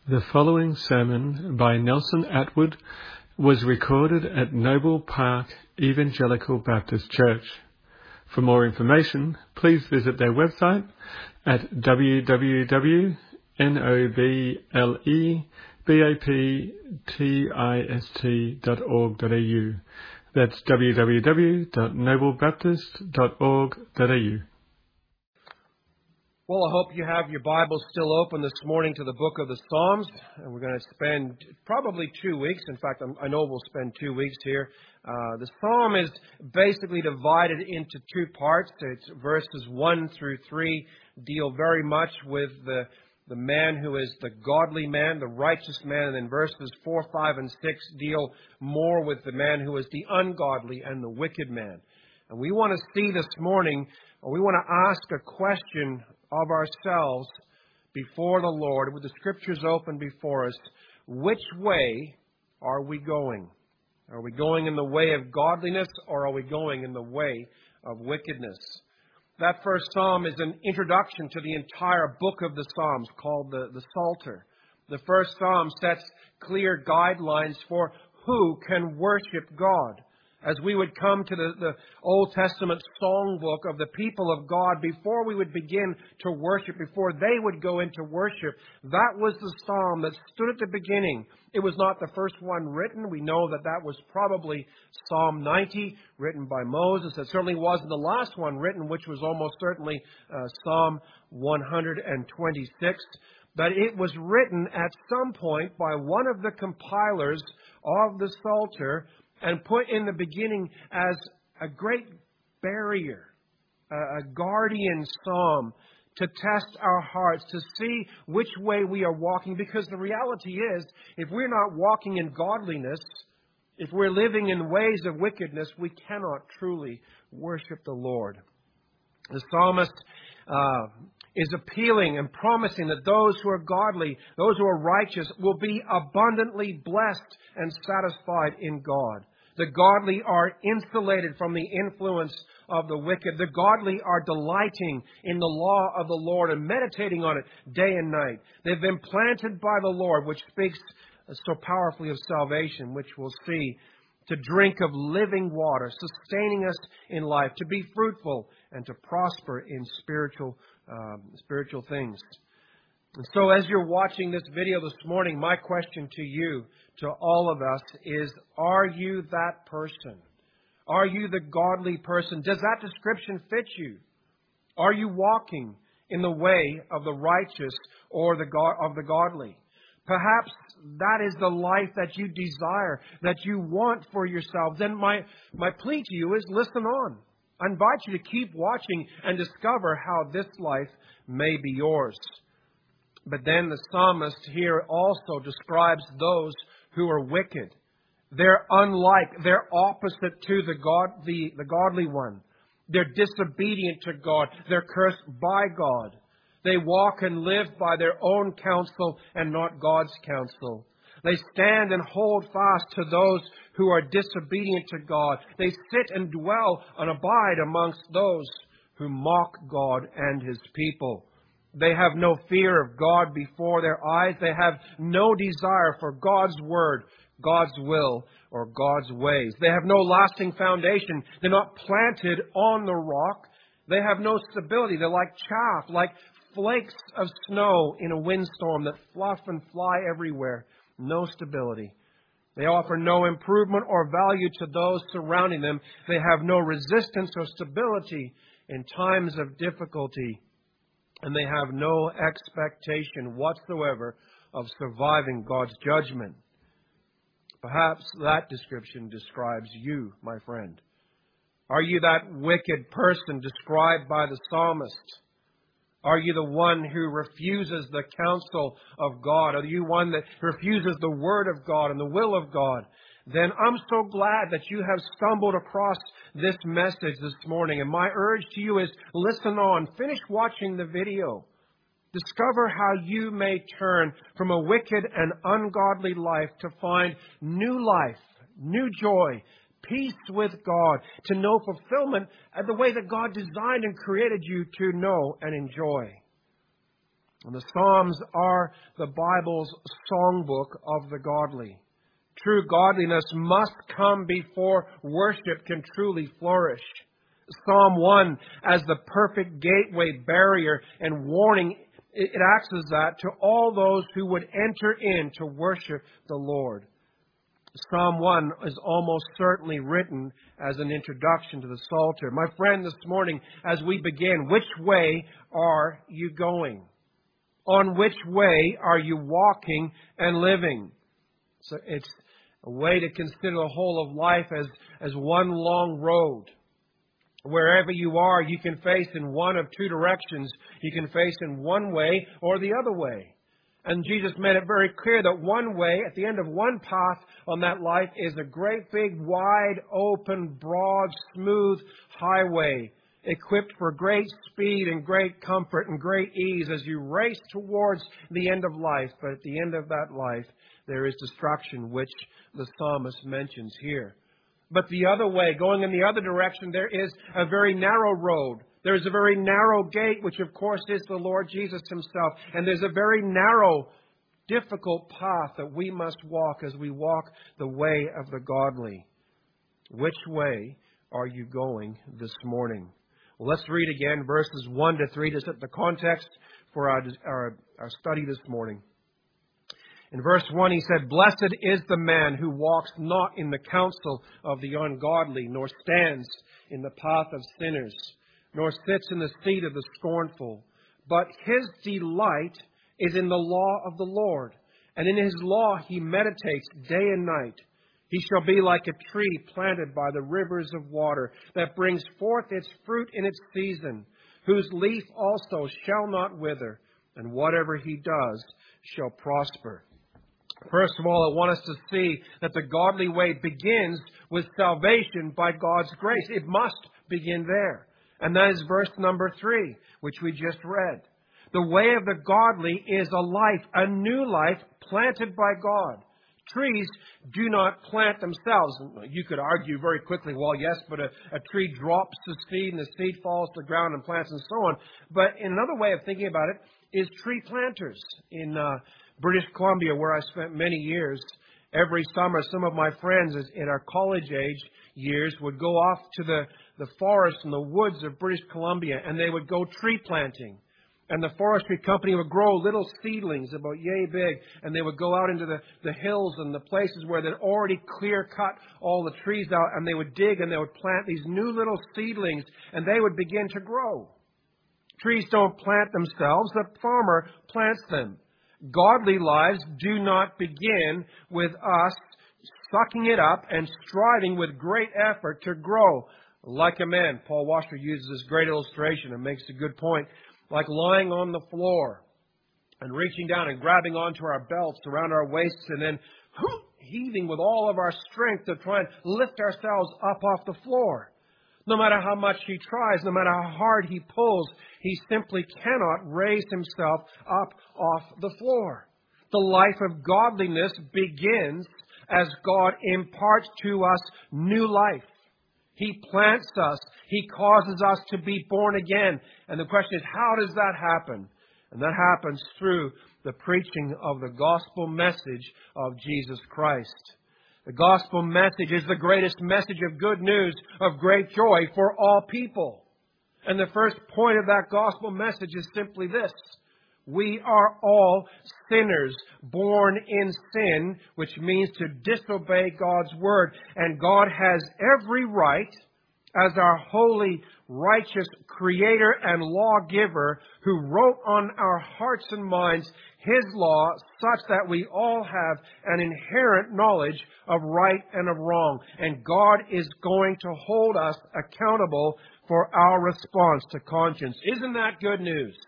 The following sermon by Nelson Atwood was recorded at Noble Park Evangelical Baptist Church. For more information, please visit their website at www.noblebaptist.org.au. That's www.noblebaptist.org.au. Well, I hope you have your Bibles still open this morning to the book of the Psalms. And we're going to spend probably 2 weeks. In fact, I know we'll spend 2 weeks here. The Psalm is basically divided into two parts. It's verses 1 through 3 deal very much with the man who is the godly man, the righteous man. And then verses 4, 5, and 6 deal more with the man who is the ungodly and the wicked man. And we want to see this morning, or we want to ask a question of ourselves before the Lord, with the Scriptures open before us. Which way are we going? Are we going in the way of godliness, or are we going in the way of wickedness? That first psalm is an introduction to the entire book of the Psalms, called the Psalter. The first psalm sets clear guidelines for who can worship God. As we would come to the Old Testament songbook of the people of God, before we would begin to worship, before they would go into worship, that was the psalm that stood at the beginning. It was not the first one written. We know that was probably Psalm 90, written by Moses. It certainly wasn't the last one written, which was almost certainly Psalm 126. But it was written at some point by one of the compilers of the Psalter, and put in the beginning as a great barrier, a guardian psalm to test our hearts, to see which way we are walking. Because the reality is, if we're not walking in godliness, if we're living in ways of wickedness, we cannot truly worship the Lord. The psalmist is appealing and promising that those who are godly, those who are righteous, will be abundantly blessed and satisfied in God. The godly are insulated from the influence of the wicked. The godly are delighting in the law of the Lord and meditating on it day and night. They've been planted by the Lord, which speaks so powerfully of salvation, which we'll see, to drink of living water, sustaining us in life, to be fruitful and to prosper in spiritual things. And so as you're watching this video this morning, my question to you, to all of us, is, are you that person? Are you the godly person? Does that description fit you? Are you walking in the way of the righteous or of the godly? Perhaps that is the life that you desire, that you want for yourself. Then my plea to you is, listen on. I invite you to keep watching and discover how this life may be yours. But then the psalmist here also describes those who are wicked. They're unlike, they're opposite to the godly one. They're disobedient to God. They're cursed by God. They walk and live by their own counsel and not God's counsel. They stand and hold fast to those who are disobedient to God. They sit and dwell and abide amongst those who mock God and His people. They have no fear of God before their eyes. They have no desire for God's word, God's will, or God's ways. They have no lasting foundation. They're not planted on the rock. They have no stability. They're like chaff, like flakes of snow in a windstorm that fluff and fly everywhere. No stability. They offer no improvement or value to those surrounding them. They have no resistance or stability in times of difficulty. And they have no expectation whatsoever of surviving God's judgment. Perhaps that description describes you, my friend. Are you that wicked person described by the psalmist? Are you the one who refuses the counsel of God? Are you one that refuses the word of God and the will of God? Then I'm so glad that you have stumbled across this message this morning. And my urge to you is, listen on, finish watching the video. Discover how you may turn from a wicked and ungodly life to find new life, new joy, peace with God, to know fulfillment the way that God designed and created you to know and enjoy. And the Psalms are the Bible's songbook of the godly. True godliness must come before worship can truly flourish. Psalm 1, as the perfect gateway, barrier, and warning, it acts as that to all those who would enter in to worship the Lord. Psalm 1 is almost certainly written as an introduction to the Psalter. My friend, this morning, as we begin, which way are you going? On which way are you walking and living? So it's a way to consider the whole of life as one long road. Wherever you are, you can face in one of two directions. You can face in one way or the other way. And Jesus made it very clear that one way, at the end of one path on that life, is a great big, wide, open, broad, smooth highway, equipped for great speed and great comfort and great ease as you race towards the end of life. But at the end of that life, there is destruction, which the psalmist mentions here. But the other way, going in the other direction, there is a very narrow road. There's a very narrow gate, which of course is the Lord Jesus Himself. And there's a very narrow, difficult path that we must walk as we walk the way of the godly. Which way are you going this morning? Well, let's read again verses 1 to 3 to set the context for our study this morning. In verse 1, he said, "Blessed is the man who walks not in the counsel of the ungodly, nor stands in the path of sinners, nor sits in the seat of the scornful. But his delight is in the law of the Lord, and in His law he meditates day and night. He shall be like a tree planted by the rivers of water, that brings forth its fruit in its season, whose leaf also shall not wither, and whatever he does shall prosper." First of all, I want us to see that the godly way begins with salvation by God's grace. It must begin there. And that is verse number 3, which we just read. The way of the godly is a life, a new life planted by God. Trees do not plant themselves. You could argue very quickly, well, yes, but a tree drops the seed and the seed falls to the ground and plants and so on. But another way of thinking about it is tree planters. In British Columbia, where I spent many years, every summer some of my friends in our college age years would go off to the forest and the woods of British Columbia, and they would go tree planting. And the forestry company would grow little seedlings about yay big, and they would go out into the hills and the places where they'd already clear cut all the trees out, and they would dig and they would plant these new little seedlings, and they would begin to grow. Trees don't plant themselves, the farmer plants them. Godly lives do not begin with us sucking it up and striving with great effort to grow. Like a man, Paul Washer uses this great illustration and makes a good point. Like lying on the floor and reaching down and grabbing onto our belts around our waists and then heaving with all of our strength to try and lift ourselves up off the floor. No matter how much he tries, no matter how hard he pulls, he simply cannot raise himself up off the floor. The life of godliness begins as God imparts to us new life. He plants us. He causes us to be born again. And the question is, how does that happen? And that happens through the preaching of the gospel message of Jesus Christ. The gospel message is the greatest message of good news, of great joy for all people. And the first point of that gospel message is simply this. We are all sinners, born in sin, which means to disobey God's word. And God has every right, as our holy, righteous Creator and lawgiver, who wrote on our hearts and minds His law such that we all have an inherent knowledge of right and of wrong. And God is going to hold us accountable for our response to conscience. Isn't that good news?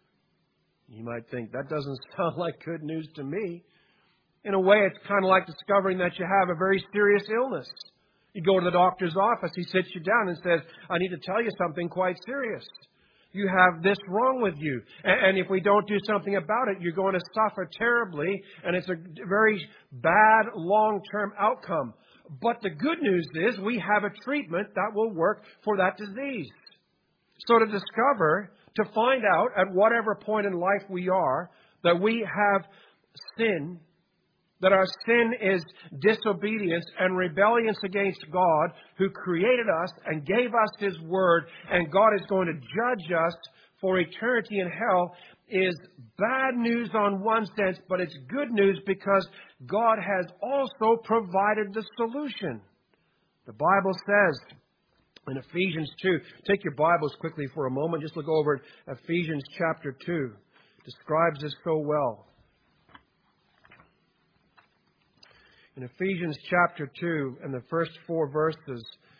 You might think, that doesn't sound like good news to me. In a way, it's kind of like discovering that you have a very serious illness. You go to the doctor's office, he sits you down and says, I need to tell you something quite serious. You have this wrong with you. And if we don't do something about it, you're going to suffer terribly, and it's a very bad long-term outcome. But the good news is we have a treatment that will work for that disease. So to discover to find out at whatever point in life we are that we have sin, that our sin is disobedience and rebellion against God who created us and gave us His Word, and God is going to judge us for eternity in hell, is bad news on one sense, but it's good news because God has also provided the solution. The Bible says in Ephesians 2, take your Bibles quickly for a moment, just look over at Ephesians chapter 2. Describes this so well. In Ephesians chapter 2 and the first 4 verses,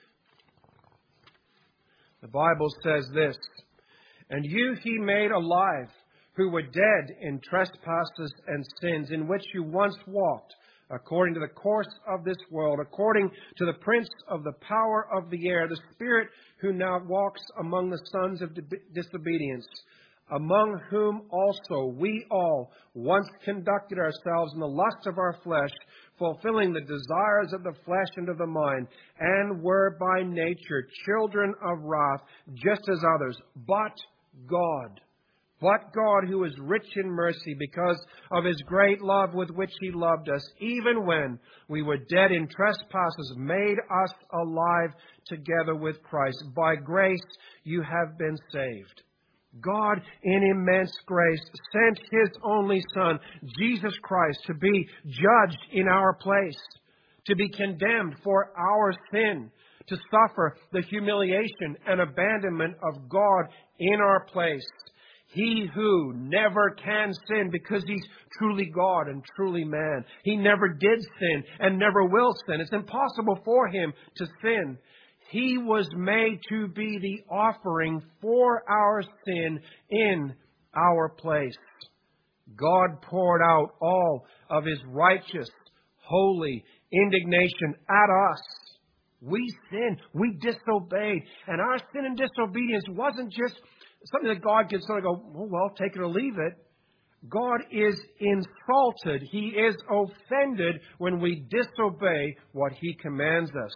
the Bible says this, "And you He made alive, who were dead in trespasses and sins, in which you once walked, according to the course of this world, according to the prince of the power of the air, the spirit who now walks among the sons of disobedience, among whom also we all once conducted ourselves in the lust of our flesh, fulfilling the desires of the flesh and of the mind, and were by nature children of wrath, just as others. But God, who is rich in mercy, because of His great love with which He loved us, even when we were dead in trespasses, made us alive together with Christ. By grace you have been saved." God, in immense grace, sent His only Son, Jesus Christ, to be judged in our place, to be condemned for our sin, to suffer the humiliation and abandonment of God in our place. He who never can sin because He's truly God and truly man. He never did sin and never will sin. It's impossible for Him to sin. He was made to be the offering for our sin in our place. God poured out all of His righteous, holy indignation at us. We sinned. We disobeyed. And our sin and disobedience wasn't just something that God can sort of go, oh, well, take it or leave it. God is insulted. He is offended when we disobey what He commands us.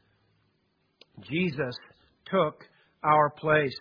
Jesus took our place.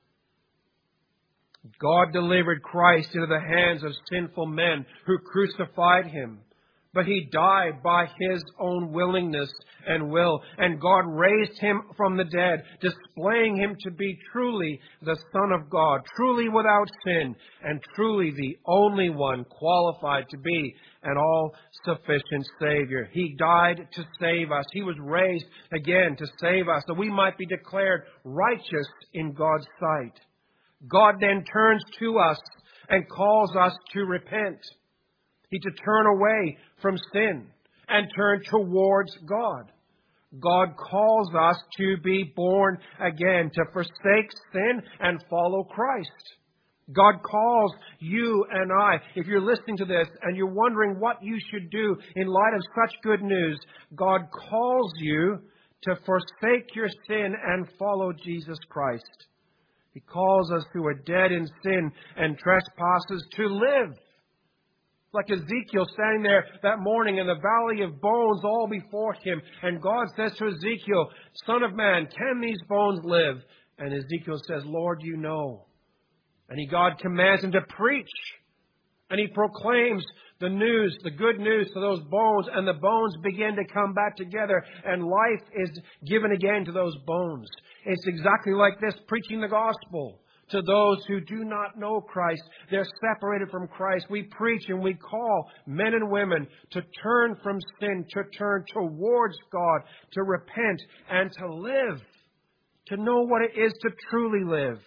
God delivered Christ into the hands of sinful men who crucified Him. But He died by His own willingness and will. And God raised Him from the dead, displaying Him to be truly the Son of God, truly without sin, and truly the only one qualified to be an all-sufficient Savior. He died to save us. He was raised again to save us, that we might be declared righteous in God's sight. God then turns to us and calls us to repent. To turn away from sin and turn towards God. God calls us to be born again, to forsake sin and follow Christ. God calls you and I, if you're listening to this and you're wondering what you should do in light of such good news, God calls you to forsake your sin and follow Jesus Christ. He calls us who are dead in sin and trespasses to live. Like Ezekiel standing there that morning in the valley of bones all before him. And God says to Ezekiel, "Son of man, can these bones live?" And Ezekiel says, "Lord, you know." And God commands him to preach. And he proclaims the news, the good news to those bones. And the bones begin to come back together. And life is given again to those bones. It's exactly like this, preaching the gospel. To those who do not know Christ, they're separated from Christ. We preach and we call men and women to turn from sin, to turn towards God, to repent and to live, to know what it is to truly live.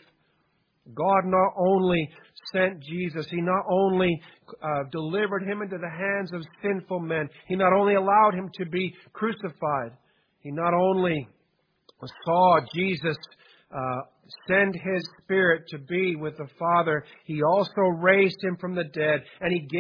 God not only sent Jesus, He not only delivered Him into the hands of sinful men, He not only allowed Him to be crucified, He not only saw Jesus send His Spirit to be with the Father, He also raised Him from the dead. And He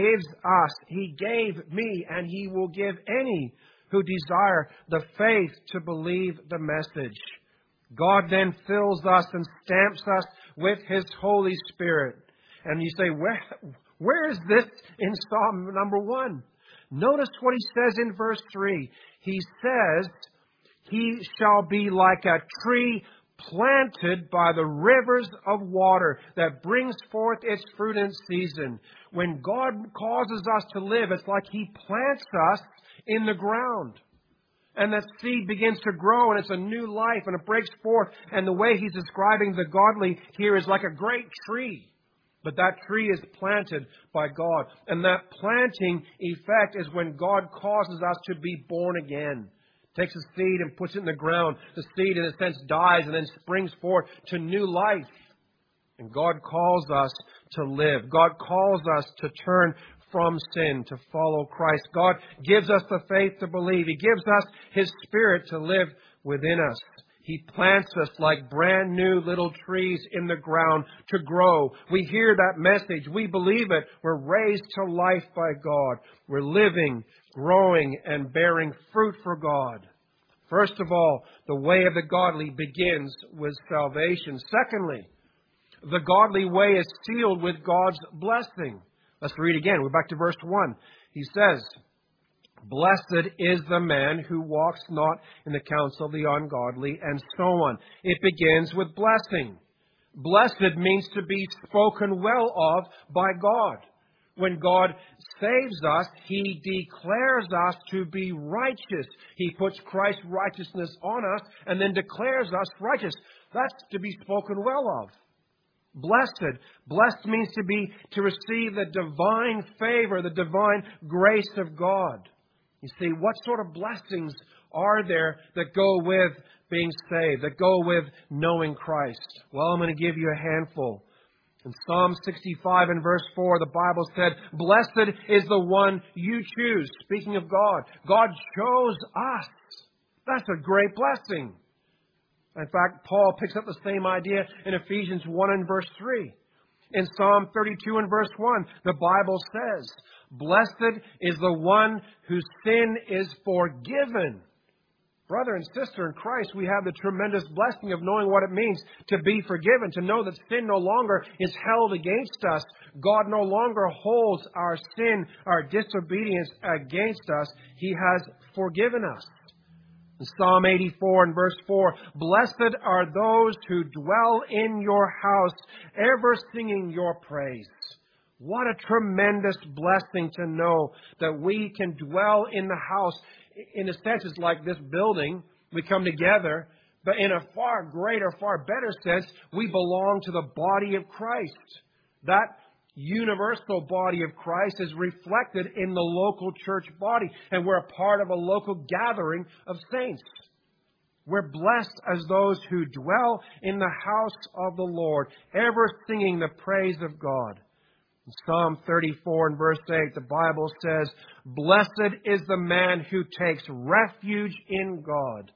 gave me, and He will give any who desire the faith to believe the message. God then fills us and stamps us with His Holy Spirit. And you say, where is this in Psalm number 1? Notice what He says in verse 3. He says, "He shall be like a tree planted by the rivers of water that brings forth its fruit in season. When God causes us to live, it's like He plants us in the ground. And that seed begins to grow, and it's a new life, and it breaks forth. And the way He's describing the godly here is like a great tree. But that tree is planted by God. And that planting effect is when God causes us to be born again. Takes a seed and puts it in the ground. The seed, in a sense, dies and then springs forth to new life. And God calls us to live. God calls us to turn from sin, to follow Christ. God gives us the faith to believe. He gives us His Spirit to live within us. He plants us like brand new little trees in the ground to grow. We hear that message. We believe it. We're raised to life by God. We're living, growing, and bearing fruit for God. First of all, the way of the godly begins with salvation. Secondly, the godly way is sealed with God's blessing. Let's read again. We're back to verse 1. He says, "Blessed is the man who walks not in the counsel of the ungodly," and so on. It begins with blessing. Blessed means to be spoken well of by God. When God saves us, He declares us to be righteous. He puts Christ's righteousness on us and then declares us righteous. That's to be spoken well of. Blessed. Blessed means to receive the divine favor, the divine grace of God. You see, what sort of blessings are there that go with being saved, that go with knowing Christ? Well, I'm going to give you a handful. In Psalm 65 and verse 4, the Bible said, "Blessed is the one you choose." Speaking of God, God chose us. That's a great blessing. In fact, Paul picks up the same idea in Ephesians 1 and verse 3. In Psalm 32 and verse 1, the Bible says, "Blessed is the one whose sin is forgiven." Brother and sister in Christ, we have the tremendous blessing of knowing what it means to be forgiven, to know that sin no longer is held against us. God no longer holds our sin, our disobedience against us. He has forgiven us. In Psalm 84 and verse 4, "Blessed are those who dwell in your house, ever singing your praise." What a tremendous blessing to know that we can dwell in the house. In a sense, it's like this building. We come together, but in a far greater, far better sense, we belong to the body of Christ. That universal body of Christ is reflected in the local church body, and we're a part of a local gathering of saints. We're blessed as those who dwell in the house of the Lord, ever singing the praise of God. In Psalm 34 and verse 8, the Bible says, "Blessed is the man who takes refuge in God."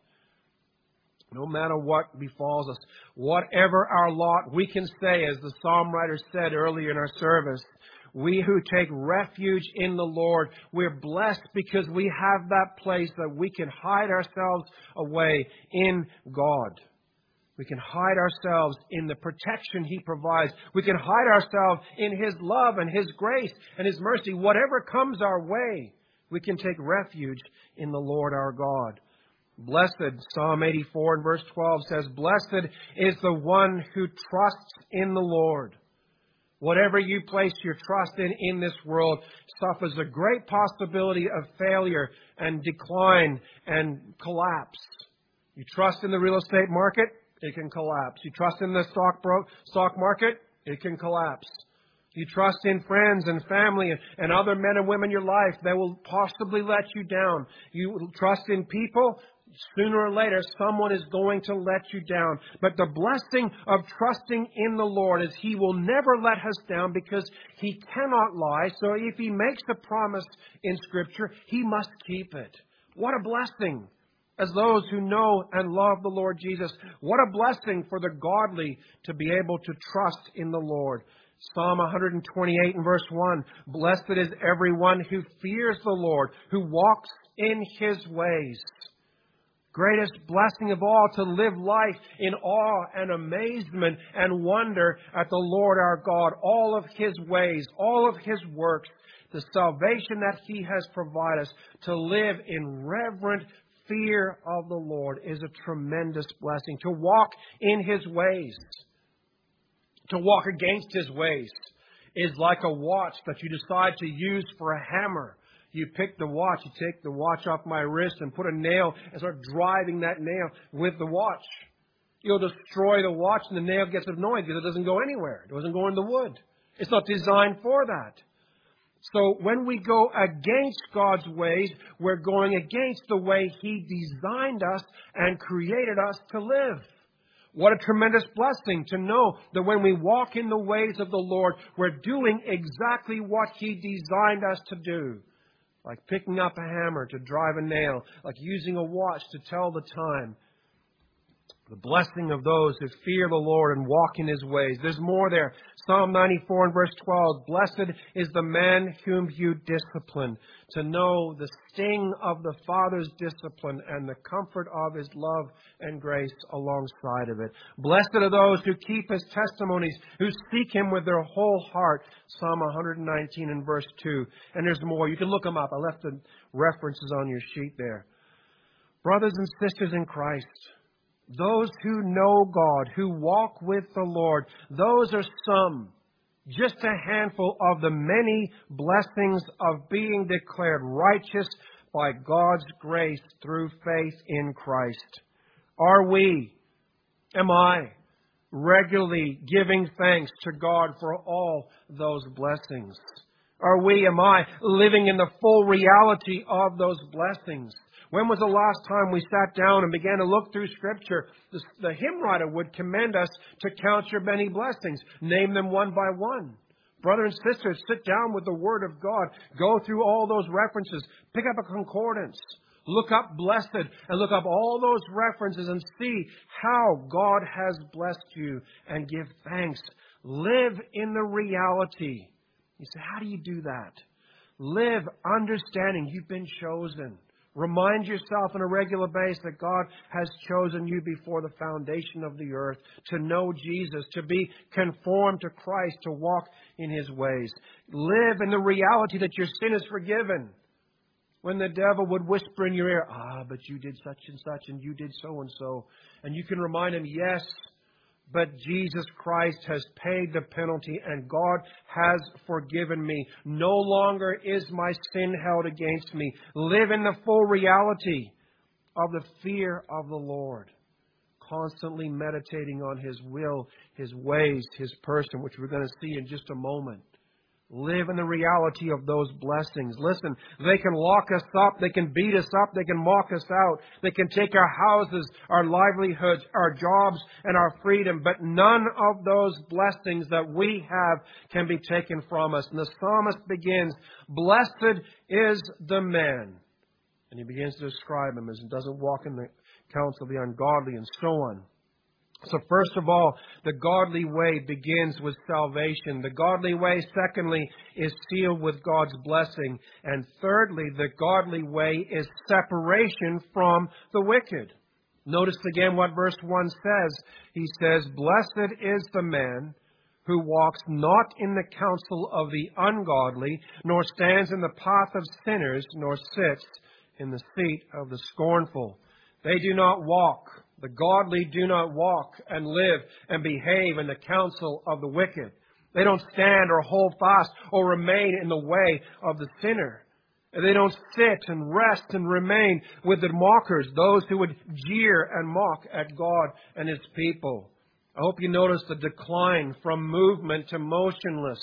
No matter what befalls us, whatever our lot, we can say, as the psalm writer said earlier in our service, we who take refuge in the Lord, we're blessed because we have that place that we can hide ourselves away in God. We can hide ourselves in the protection He provides. We can hide ourselves in His love and His grace and His mercy. Whatever comes our way, we can take refuge in the Lord our God. Blessed, Psalm 84 and verse 12 says, "Blessed is the one who trusts in the Lord." Whatever you place your trust in this world suffers a great possibility of failure and decline and collapse. You trust in the real estate market, it can collapse. You trust in the stock market, it can collapse. You trust in friends and family and other men and women in your life, they will possibly let you down. You trust in people, sooner or later, someone is going to let you down. But the blessing of trusting in the Lord is He will never let us down because He cannot lie. So if He makes a promise in Scripture, He must keep it. What a blessing as those who know and love the Lord Jesus. What a blessing for the godly to be able to trust in the Lord. Psalm 128 and verse 1, "Blessed is everyone who fears the Lord, who walks in His ways." Greatest blessing of all, to live life in awe and amazement and wonder at the Lord our God, all of His ways, all of His works, the salvation that He has provided us, to live in reverent fear of the Lord is a tremendous blessing. To walk in His ways, to walk against His ways, is like a watch that you decide to use for a hammer. You pick the watch, you take the watch off my wrist and put a nail and start driving that nail with the watch. You'll destroy the watch and the nail gets annoyed because it doesn't go anywhere. It doesn't go in the wood. It's not designed for that. So when we go against God's ways, we're going against the way He designed us and created us to live. What a tremendous blessing to know that when we walk in the ways of the Lord, we're doing exactly what He designed us to do. Like picking up a hammer to drive a nail, like using a watch to tell the time. The blessing of those who fear the Lord and walk in His ways. There's more there. Psalm 94 and verse 12. Blessed is the man whom you discipline. To know the sting of the Father's discipline and the comfort of His love and grace alongside of it. Blessed are those who keep His testimonies, who seek Him with their whole heart. Psalm 119 and verse 2. And there's more. You can look them up. I left the references on your sheet there. Brothers and sisters in Christ, those who know God, who walk with the Lord, those are some, just a handful of the many blessings of being declared righteous by God's grace through faith in Christ. Are we, am I, regularly giving thanks to God for all those blessings? Are we, am I, living in the full reality of those blessings? When was the last time we sat down and began to look through Scripture? The hymn writer would commend us to count your many blessings. Name them one by one. Brother and sister, sit down with the Word of God. Go through all those references. Pick up a concordance. Look up blessed and look up all those references and see how God has blessed you and give thanks. Live in the reality. You say, how do you do that? Live understanding you've been chosen. Remind yourself on a regular basis that God has chosen you before the foundation of the earth to know Jesus, to be conformed to Christ, to walk in His ways. Live in the reality that your sin is forgiven. When the devil would whisper in your ear, but you did such and such and you did so and so. And you can remind him, yes, but Jesus Christ has paid the penalty and God has forgiven me. No longer is my sin held against me. Live in the full reality of the fear of the Lord. Constantly meditating on His will, His ways, His person, which we're going to see in just a moment. Live in the reality of those blessings. Listen, they can lock us up. They can beat us up. They can mock us out. They can take our houses, our livelihoods, our jobs, and our freedom. But none of those blessings that we have can be taken from us. And the psalmist begins, blessed is the man. And he begins to describe him as he doesn't walk in the counsel of the ungodly and so on. So first of all, the godly way begins with salvation. The godly way, secondly, is sealed with God's blessing. And thirdly, the godly way is separation from the wicked. Notice again what verse 1 says. He says, blessed is the man who walks not in the counsel of the ungodly, nor stands in the path of sinners, nor sits in the seat of the scornful. They do not walk. The godly do not walk and live and behave in the counsel of the wicked. They don't stand or hold fast or remain in the way of the sinner. They don't sit and rest and remain with the mockers, those who would jeer and mock at God and His people. I hope you notice the decline from movement to motionless.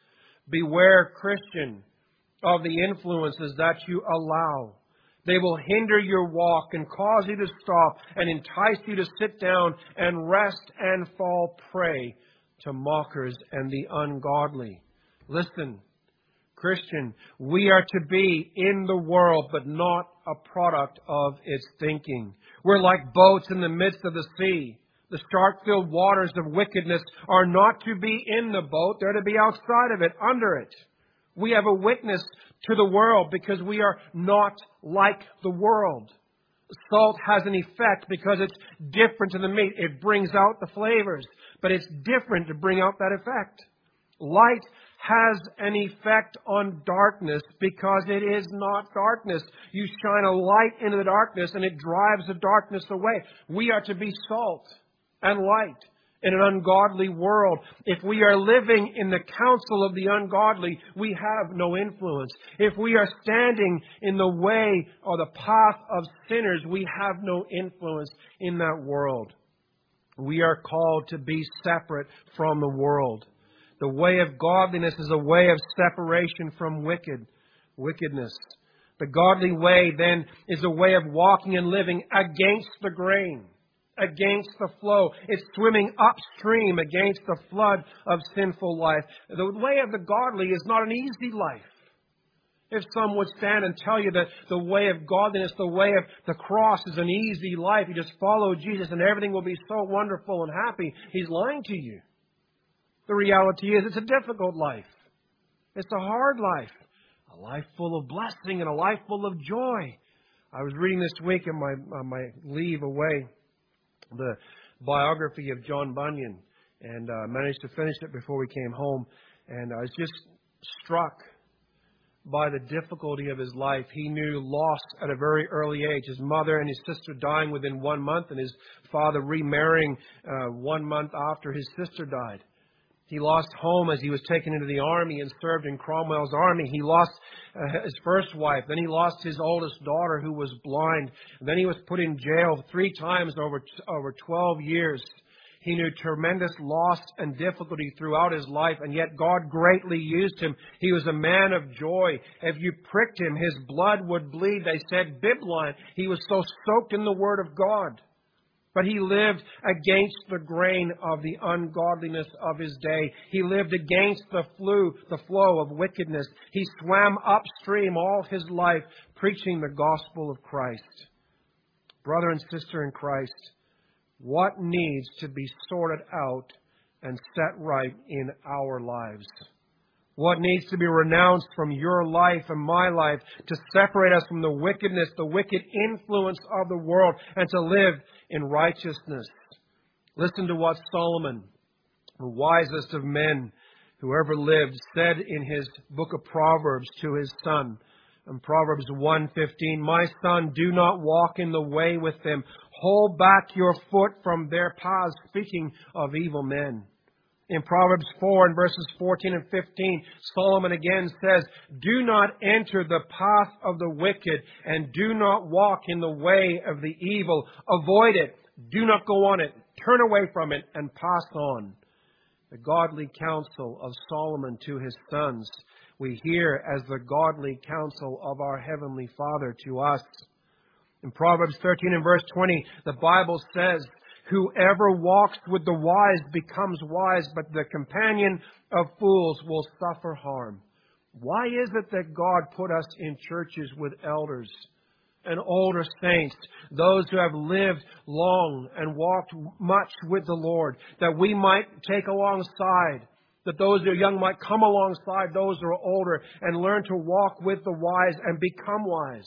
Beware, Christian, of the influences that you allow. They will hinder your walk and cause you to stop and entice you to sit down and rest and fall prey to mockers and the ungodly. Listen, Christian, we are to be in the world, but not a product of its thinking. We're like boats in the midst of the sea. The shark-filled waters of wickedness are not to be in the boat. They're to be outside of it, under it. We have a witness to the world because we are not like the world. Salt has an effect because it's different to the meat. It brings out the flavors, but it's different to bring out that effect. Light has an effect on darkness because it is not darkness. You shine a light into the darkness and it drives the darkness away. We are to be salt and light in an ungodly world. If we are living in the counsel of the ungodly, we have no influence. If we are standing in the way or the path of sinners, we have no influence in that world. We are called to be separate from the world. The way of godliness is a way of separation from wickedness. The godly way, then, is a way of walking and living against the grain, against the flow. It's swimming upstream against the flood of sinful life. The way of the godly is not an easy life. If some would stand and tell you that the way of godliness, the way of the cross is an easy life, you just follow Jesus and everything will be so wonderful and happy, he's lying to you. The reality is it's a difficult life. It's a hard life. A life full of blessing and a life full of joy. I was reading this week on my leave away the biography of John Bunyan and managed to finish it before we came home. And I was just struck by the difficulty of his life. He knew loss at a very early age. His mother and his sister dying within 1 month and his father remarrying 1 month after his sister died. He lost home as he was taken into the army and served in Cromwell's army. He lost his first wife. Then he lost his oldest daughter who was blind. And then he was put in jail 3 times over 12 years. He knew tremendous loss and difficulty throughout his life, and yet God greatly used him. He was a man of joy. If you pricked him, his blood would bleed. They said bibline. He was so soaked in the Word of God. But he lived against the grain of the ungodliness of his day. He lived against the flow of wickedness. He swam upstream all his life, preaching the gospel of Christ. Brother and sister in Christ, what needs to be sorted out and set right in our lives? What needs to be renounced from your life and my life to separate us from the wickedness, the wicked influence of the world, and to live in righteousness? Listen to what Solomon, the wisest of men who ever lived, said in his book of Proverbs to his son. In Proverbs 1:15, "My son, do not walk in the way with them. Hold back your foot from their paths," speaking of evil men. In Proverbs 4 and verses 14 and 15, Solomon again says, "Do not enter the path of the wicked and do not walk in the way of the evil. Avoid it. Do not go on it. Turn away from it and pass on." The godly counsel of Solomon to his sons, we hear as the godly counsel of our Heavenly Father to us. In Proverbs 13 and verse 20, the Bible says, "Whoever walks with the wise becomes wise, but the companion of fools will suffer harm." Why is it that God put us in churches with elders and older saints, those who have lived long and walked much with the Lord, that we might take alongside, that those who are young might come alongside those who are older and learn to walk with the wise and become wise?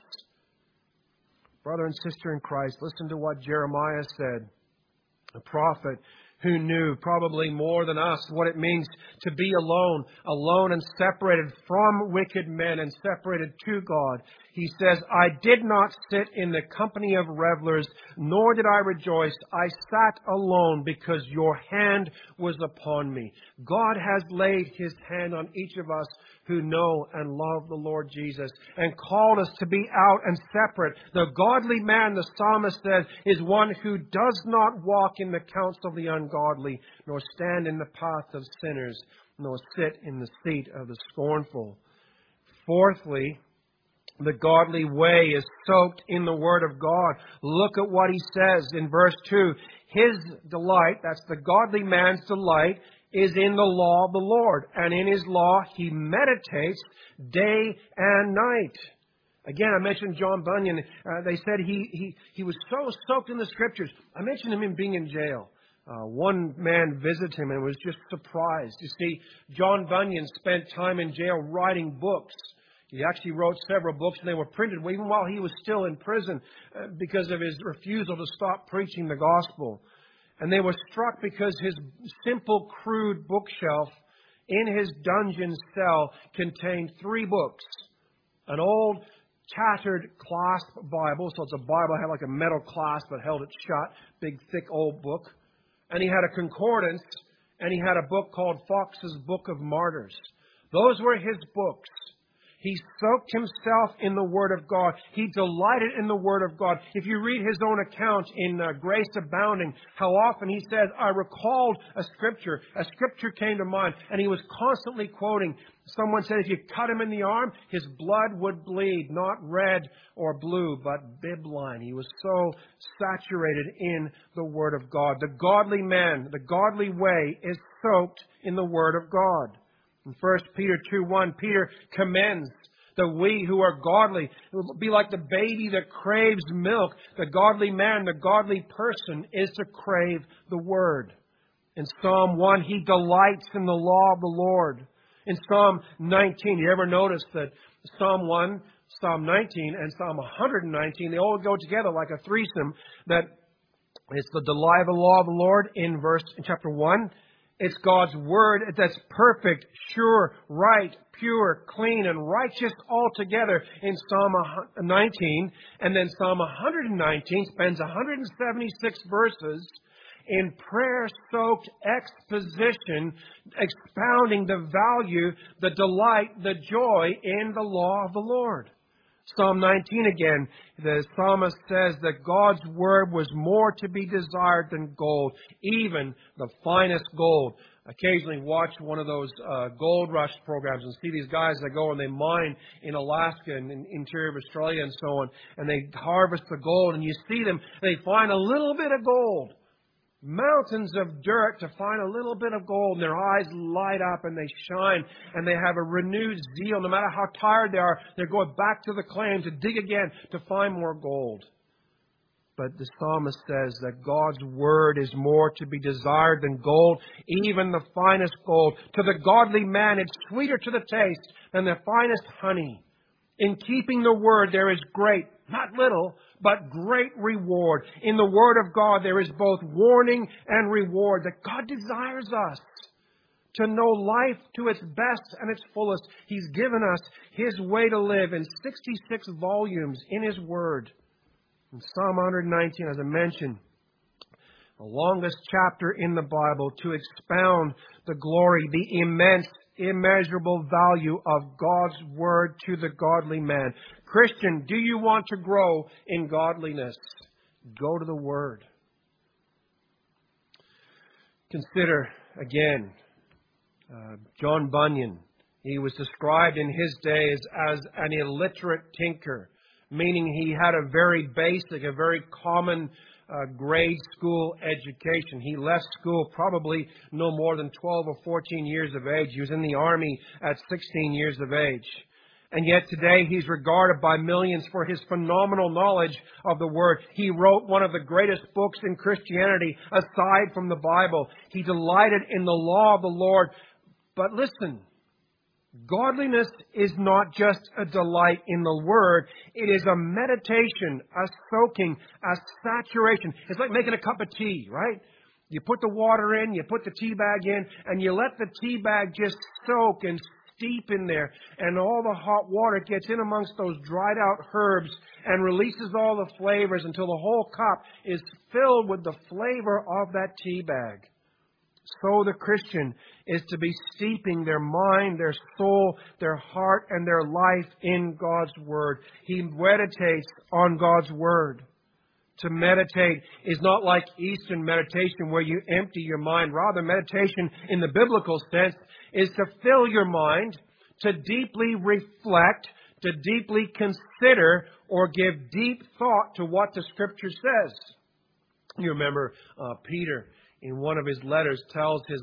Brother and sister in Christ, listen to what Jeremiah said. A prophet who knew probably more than us what it means to be alone and separated from wicked men and separated to God. He says, "I did not sit in the company of revelers, nor did I rejoice. I sat alone because your hand was upon me." God has laid His hand on each of us who know and love the Lord Jesus and called us to be out and separate. The godly man, the psalmist says, is one who does not walk in the counsel of the ungodly, nor stand in the path of sinners, nor sit in the seat of the scornful. Fourthly, the godly way is soaked in the Word of God. Look at what he says in verse 2. His delight, that's the godly man's delight, is in the law of the Lord, and in His law he meditates day and night. Again, I mentioned John Bunyan. They said he was so soaked in the Scriptures. I mentioned him being in jail. One man visited him and was just surprised. You see, John Bunyan spent time in jail writing books. He actually wrote several books, and they were printed even while he was still in prison because of his refusal to stop preaching the gospel. And they were struck because his simple, crude bookshelf in his dungeon cell contained 3 books. An old, tattered clasp Bible. So it's a Bible that had like a metal clasp but held it shut. Big, thick, old book. And he had a concordance. And he had a book called Fox's Book of Martyrs. Those were his books. He soaked himself in the Word of God. He delighted in the Word of God. If you read his own account in Grace Abounding, how often he says, I recalled a scripture came to mind, and he was constantly quoting. Someone said if you cut him in the arm, his blood would bleed, not red or blue, but bibline. He was so saturated in the Word of God. The godly man, the godly way is soaked in the Word of God. In 1 Peter 2:1, Peter commends that we who are godly will be like the baby that craves milk. The godly man, the godly person is to crave the Word. In Psalm 1, he delights in the law of the Lord. In Psalm 19, you ever notice that Psalm 1, Psalm 19, and Psalm 119, they all go together like a threesome, that it's the delight of the law of the Lord in chapter 1. It's God's Word that's perfect, sure, right, pure, clean, and righteous altogether in Psalm 19. And then Psalm 119 spends 176 verses in prayer-soaked exposition, expounding the value, the delight, the joy in the law of the Lord. Psalm 19 again, the psalmist says that God's Word was more to be desired than gold, even the finest gold. Occasionally watch one of those gold rush programs and see these guys that go and they mine in Alaska and in interior of Australia and so on, and they harvest the gold, and you see them, they find a little bit of gold. Mountains of dirt to find a little bit of gold, and their eyes light up and they shine and they have a renewed zeal. No matter how tired they are, they're going back to the claim to dig again to find more gold. But the psalmist says that God's Word is more to be desired than gold, even the finest gold. To the godly man, it's sweeter to the taste than the finest honey. In keeping the Word, there is great, not little, but great reward. In the Word of God, there is both warning and reward. That God desires us to know life to its best and its fullest. He's given us His way to live in 66 volumes in His Word. In Psalm 119, as I mentioned, the longest chapter in the Bible to expound the glory, the immense, immeasurable value of God's Word to the godly man. Christian, do you want to grow in godliness? Go to the Word. Consider again John Bunyan. He was described in his days as an illiterate tinker, meaning he had a very basic, a very common grade school education. He left school probably no more than 12 or 14 years of age. He was in the army at 16 years of age. And yet today he's regarded by millions for his phenomenal knowledge of the Word. He wrote one of the greatest books in Christianity aside from the Bible. He delighted in the law of the Lord. But listen, godliness is not just a delight in the Word. It is a meditation, a soaking, a saturation. It's like making a cup of tea, right? You put the water in, you put the tea bag in, and you let the tea bag just soak and steep in there. And all the hot water gets in amongst those dried out herbs and releases all the flavors until the whole cup is filled with the flavor of that tea bag. So the Christian is to be steeping their mind, their soul, their heart, and their life in God's Word. He meditates on God's Word. To meditate is not like Eastern meditation where you empty your mind. Rather, meditation in the biblical sense is to fill your mind, to deeply reflect, to deeply consider, or give deep thought to what the Scripture says. You remember Peter, in one of his letters, tells his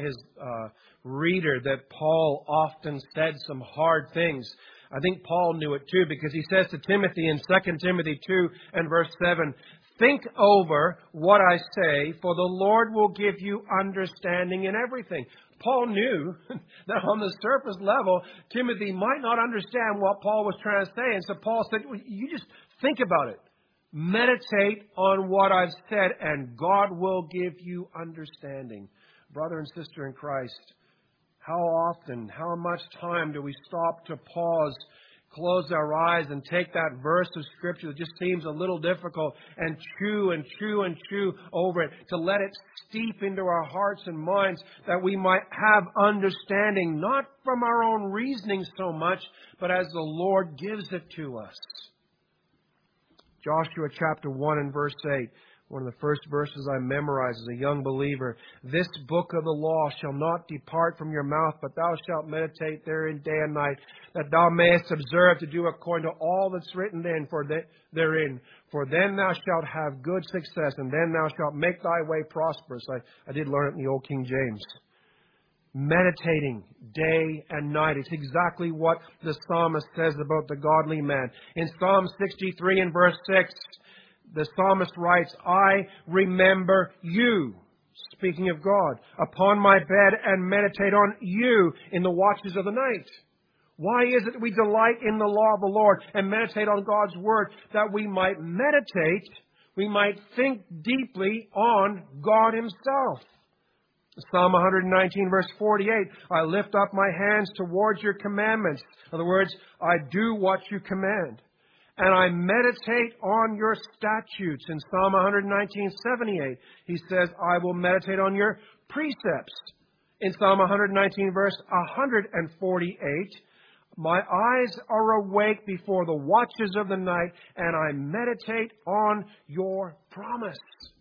reader that Paul often said some hard things. I think Paul knew it too, because he says to Timothy in 2 Timothy 2 and verse 7, "Think over what I say, for the Lord will give you understanding in everything." Paul knew that on the surface level, Timothy might not understand what Paul was trying to say. And so Paul said, well, you just think about it. Meditate on what I've said, and God will give you understanding. Brother and sister in Christ, How often, how much time do we stop to pause, close our eyes, and take that verse of Scripture that just seems a little difficult and chew and chew and chew over it, to let it steep into our hearts and minds, that we might have understanding, not from our own reasoning so much, but as the Lord gives it to us. Joshua chapter 1 and verse 8. One of the first verses I memorized as a young believer. This book of the law shall not depart from your mouth, but thou shalt meditate therein day and night, that thou mayest observe to do according to all that's written therein. For then thou shalt have good success, and then thou shalt make thy way prosperous. I did learn it in the old King James. Meditating day and night. It's exactly what the psalmist says about the godly man. In Psalm 63 and verse 6, the psalmist writes, I remember you, speaking of God, upon my bed and meditate on you in the watches of the night. Why is it that we delight in the law of the Lord and meditate on God's Word? That we might meditate, we might think deeply on God Himself. Psalm 119 verse 48, I lift up my hands towards your commandments. In other words, I do what you command. And I meditate on your statutes. In Psalm 119:78, he says, I will meditate on your precepts. In Psalm 119 verse 148, my eyes are awake before the watches of the night, and I meditate on your promise.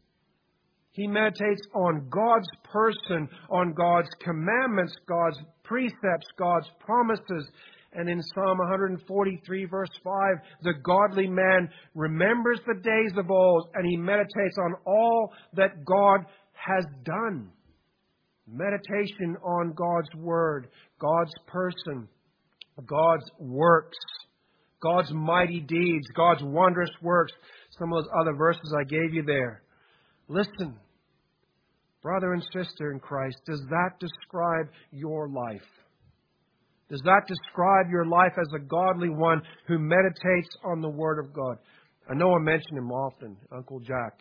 He meditates on God's person, on God's commandments, God's precepts, God's promises. And in Psalm 143 verse 5, the godly man remembers the days of old, and he meditates on all that God has done. Meditation on God's Word, God's person, God's works, God's mighty deeds, God's wondrous works. Some of those other verses I gave you there. Listen, brother and sister in Christ, does that describe your life? Does that describe your life as a godly one who meditates on the Word of God? I know I mention him often, Uncle Jack,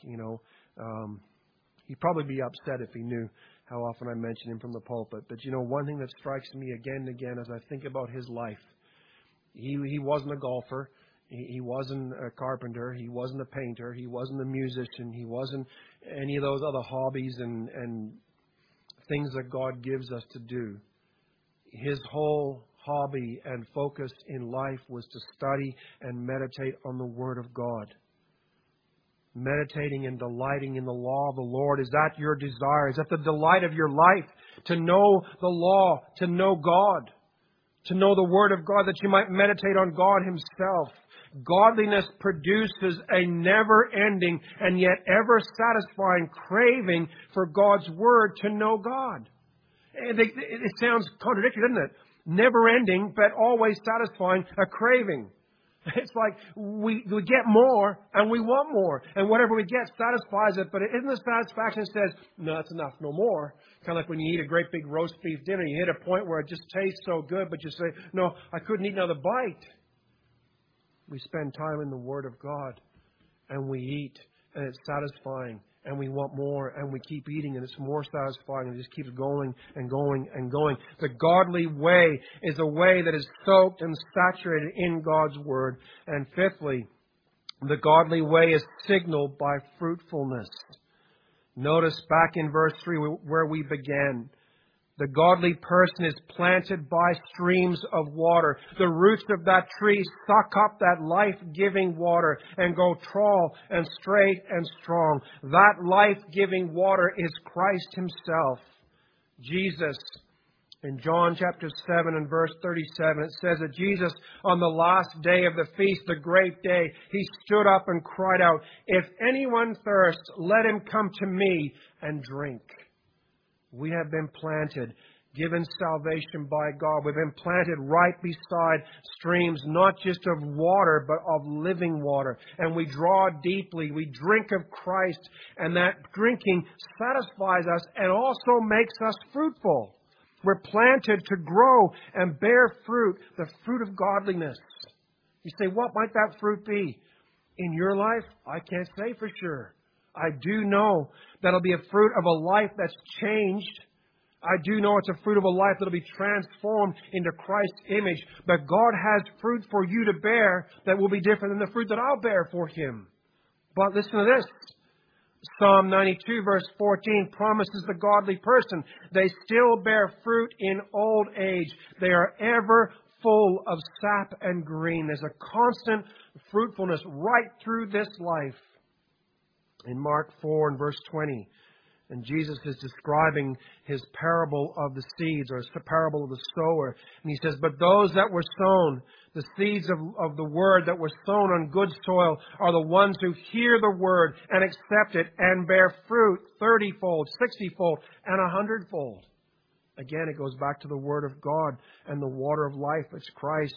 he'd probably be upset if he knew how often I mention him from the pulpit. But one thing that strikes me again and again as I think about his life, he wasn't a golfer, he wasn't a carpenter, he wasn't a painter, he wasn't a musician, he wasn't any of those other hobbies and things that God gives us to do. His whole hobby and focus in life was to study and meditate on the Word of God. Meditating and delighting in the law of the Lord. Is that your desire? Is that the delight of your life? To know the law, to know God, to know the Word of God, that you might meditate on God Himself. Godliness produces a never-ending and yet ever-satisfying craving for God's Word, to know God. It sounds contradictory, doesn't it? Never-ending, but always satisfying, a craving. It's like we get more and we want more. And whatever we get satisfies it, but it isn't the satisfaction that says, no, that's enough, no more. Kind of like when you eat a great big roast beef dinner, you hit a point where it just tastes so good, but you say, no, I couldn't eat another bite. We spend time in the Word of God, and we eat, and it's satisfying. And we want more, and we keep eating, and it's more satisfying, and it just keeps going and going and going. The godly way is a way that is soaked and saturated in God's Word. And fifthly, the godly way is signaled by fruitfulness. Notice back in verse 3 where we began. The godly person is planted by streams of water. The roots of that tree suck up that life-giving water and go tall and straight and strong. That life-giving water is Christ Himself. Jesus, in John chapter 7 and verse 37, it says that Jesus, on the last day of the feast, the great day, He stood up and cried out, "If anyone thirsts, let him come to me and drink." We have been planted, given salvation by God. We've been planted right beside streams, not just of water, but of living water. And we draw deeply. We drink of Christ, and that drinking satisfies us and also makes us fruitful. We're planted to grow and bear fruit, the fruit of godliness. You say, what might that fruit be? In your life, I can't say for sure. I do know that'll be a fruit of a life that's changed, I do know it's a fruit of a life that will be transformed into Christ's image. But God has fruit for you to bear that will be different than the fruit that I'll bear for Him. But listen to this. Psalm 92 verse 14 promises the godly person, they still bear fruit in old age. They are ever full of sap and green. There's a constant fruitfulness right through this life. In Mark 4 and verse 20, and Jesus is describing His parable of the seeds, or His parable of the sower. And He says, but those that were sown, the seeds of the Word that were sown on good soil, are the ones who hear the Word and accept it and bear fruit 30-fold, 60-fold, and 100-fold. Again, it goes back to the Word of God and the water of life. It's Christ,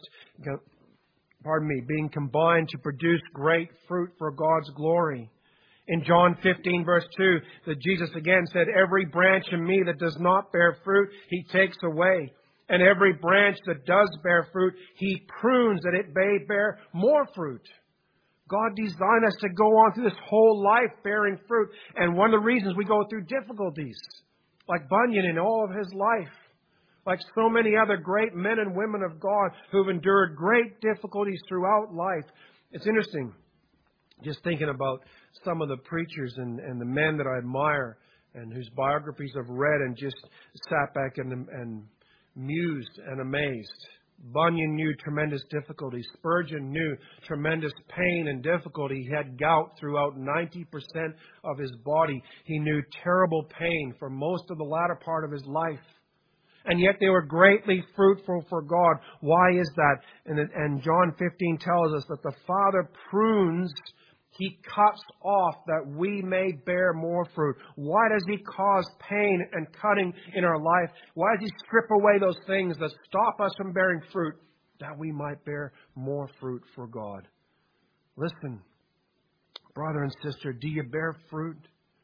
being combined to produce great fruit for God's glory. In John 15 verse 2, that Jesus again said, every branch in me that does not bear fruit, He takes away. And every branch that does bear fruit, He prunes that it may bear more fruit. God designed us to go on through this whole life bearing fruit. And one of the reasons we go through difficulties, like Bunyan in all of his life, like so many other great men and women of God who've endured great difficulties throughout life. It's interesting, just thinking about some of the preachers and the men that I admire and whose biographies I've read and just sat back and mused and amazed. Bunyan knew tremendous difficulty. Spurgeon knew tremendous pain and difficulty. He had gout throughout 90% of his body. He knew terrible pain for most of the latter part of his life. And yet they were greatly fruitful for God. Why is that? And John 15 tells us that the Father prunes, He cuts off that we may bear more fruit. Why does He cause pain and cutting in our life? Why does He strip away those things that stop us from bearing fruit? That we might bear more fruit for God. Listen, brother and sister, do you bear fruit?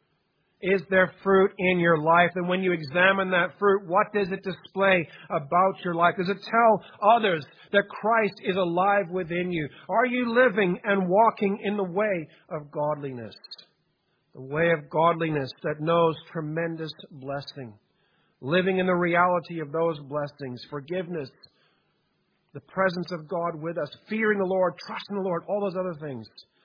Is there fruit in your life? And when you examine that fruit, what does it display about your life? Does it tell others that Christ is alive within you? Are you living and walking in the way of godliness? The way of godliness that knows tremendous blessing. Living in the reality of those blessings. Forgiveness. The presence of God with us. Fearing the Lord. Trusting the Lord. All those other things.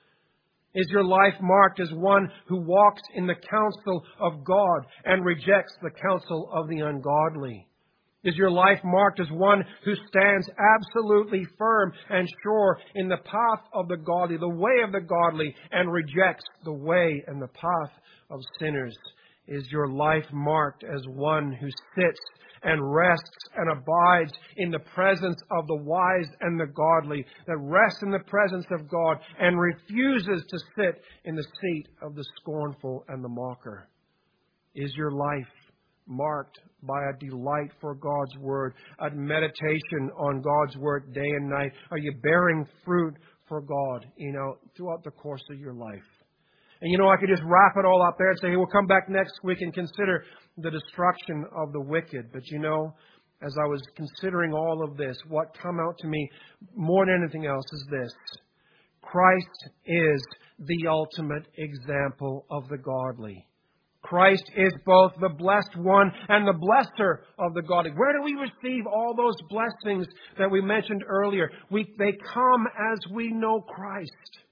Is your life marked as one who walks in the counsel of God and rejects the counsel of the ungodly? Is your life marked as one who stands absolutely firm and sure in the path of the godly, the way of the godly, and rejects the way and the path of sinners? Is your life marked as one who sits and rests and abides in the presence of the wise and the godly, that rests in the presence of God and refuses to sit in the seat of the scornful and the mocker? Is your life marked by a delight for God's Word, a meditation on God's Word day and night? Are you bearing fruit for God, throughout the course of your life? And I could just wrap it all up there and say, hey, we'll come back next week and consider the destruction of the wicked. But as I was considering all of this, what come out to me more than anything else is this. Christ is the ultimate example of the godly. Christ is both the blessed one and the blesser of the godly. Where do we receive all those blessings that we mentioned earlier? They come as we know Christ.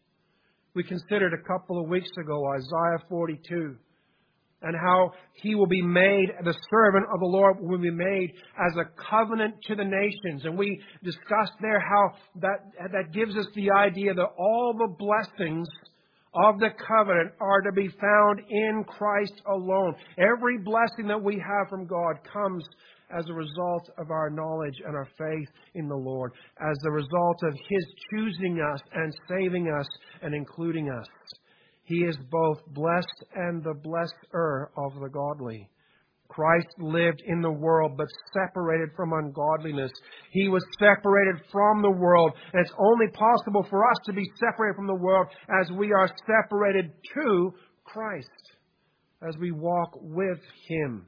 We considered a couple of weeks ago Isaiah 42 and how He will be made, the servant of the Lord will be made as a covenant to the nations. And we discussed there how that gives us the idea that all the blessings of the covenant are to be found in Christ alone. Every blessing that we have from God comes as a result of our knowledge and our faith in the Lord, as a result of His choosing us and saving us and including us. He is both blessed and the blesser of the godly. Christ lived in the world but separated from ungodliness. He was separated from the world. And it's only possible for us to be separated from the world as we are separated to Christ, as we walk with Him.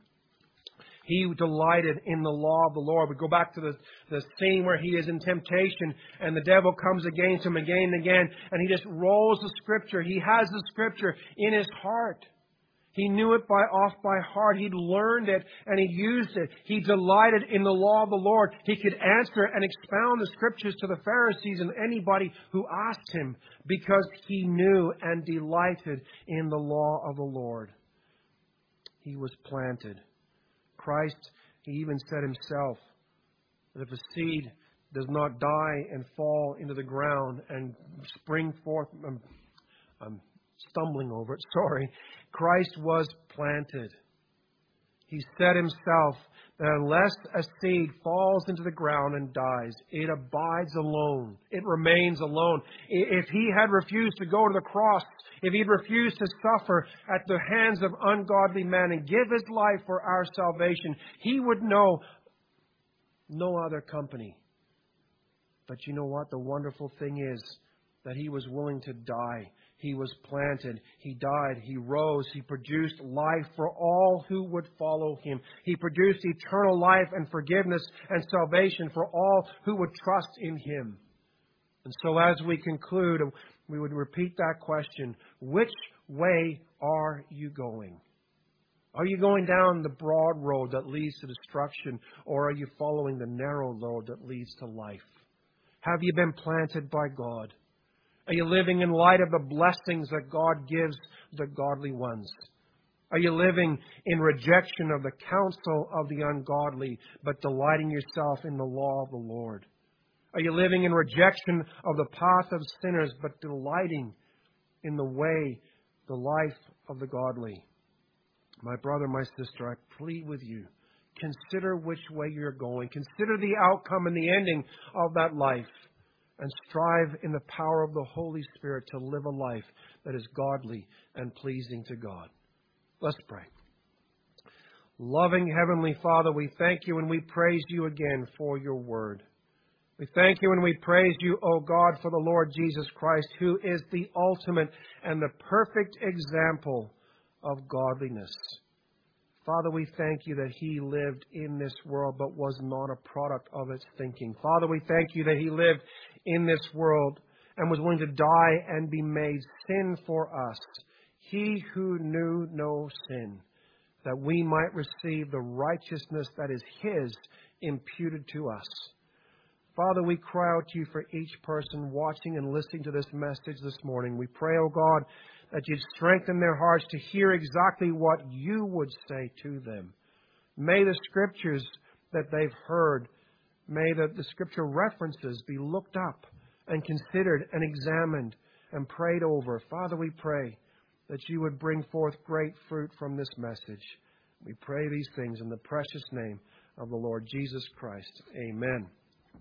He delighted in the law of the Lord. We go back to the scene where He is in temptation and the devil comes against Him again and again, and he just rolls the Scripture. He has the Scripture in his heart. He knew it off by heart. He'd learned it and he used it. He delighted in the law of the Lord. He could answer and expound the Scriptures to the Pharisees and anybody who asked him because he knew and delighted in the law of the Lord. He was planted. Christ, he even said himself that if a seed does not die and fall into the ground and spring forth, I'm stumbling over it, sorry. Christ was planted. He said himself that unless a seed falls into the ground and dies, it abides alone. It remains alone. If he had refused to go to the cross, if he'd refused to suffer at the hands of ungodly men and give his life for our salvation, he would know no other company. But you know what? The wonderful thing is that he was willing to die. He was planted. He died. He rose. He produced life for all who would follow him. He produced eternal life and forgiveness and salvation for all who would trust in him. And so as we conclude, we would repeat that question. Which way are you going? Are you going down the broad road that leads to destruction, or are you following the narrow road that leads to life? Have you been planted by God? Are you living in light of the blessings that God gives the godly ones? Are you living in rejection of the counsel of the ungodly, but delighting yourself in the law of the Lord? Are you living in rejection of the path of sinners, but delighting in the way, the life of the godly? My brother, my sister, I plead with you, consider which way you're going. Consider the outcome and the ending of that life. And strive in the power of the Holy Spirit to live a life that is godly and pleasing to God. Let's pray. Loving Heavenly Father, we thank you and we praise you again for your word. We thank you and we praise you, O God, for the Lord Jesus Christ, who is the ultimate and the perfect example of godliness. Father, we thank you that he lived in this world but was not a product of its thinking. Father, we thank you that he lived in this world and was willing to die and be made sin for us. He who knew no sin, that we might receive the righteousness that is his imputed to us. Father, we cry out to you for each person watching and listening to this message this morning. We pray, O God, that you'd strengthen their hearts to hear exactly what you would say to them. May the Scriptures that they've heard, may the Scripture references be looked up and considered and examined and prayed over. Father, we pray that you would bring forth great fruit from this message. We pray these things in the precious name of the Lord Jesus Christ. Amen.